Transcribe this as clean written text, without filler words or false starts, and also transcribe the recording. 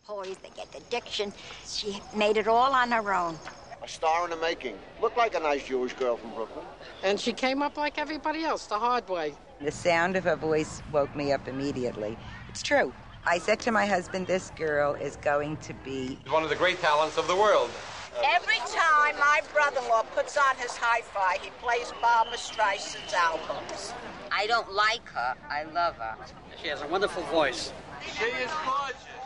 poise, they get the diction. She made it all on her own. A star in the making. Looked like a nice Jewish girl from Brooklyn. And she came up like everybody else, the hard way. The sound of her voice woke me up immediately. It's true. I said to my husband, this girl is going to be one of the great talents of the world. Every time my brother-in-law puts on his hi-fi, he plays Barbra Streisand's albums. I don't like her. I love her. She has a wonderful voice. She is gorgeous.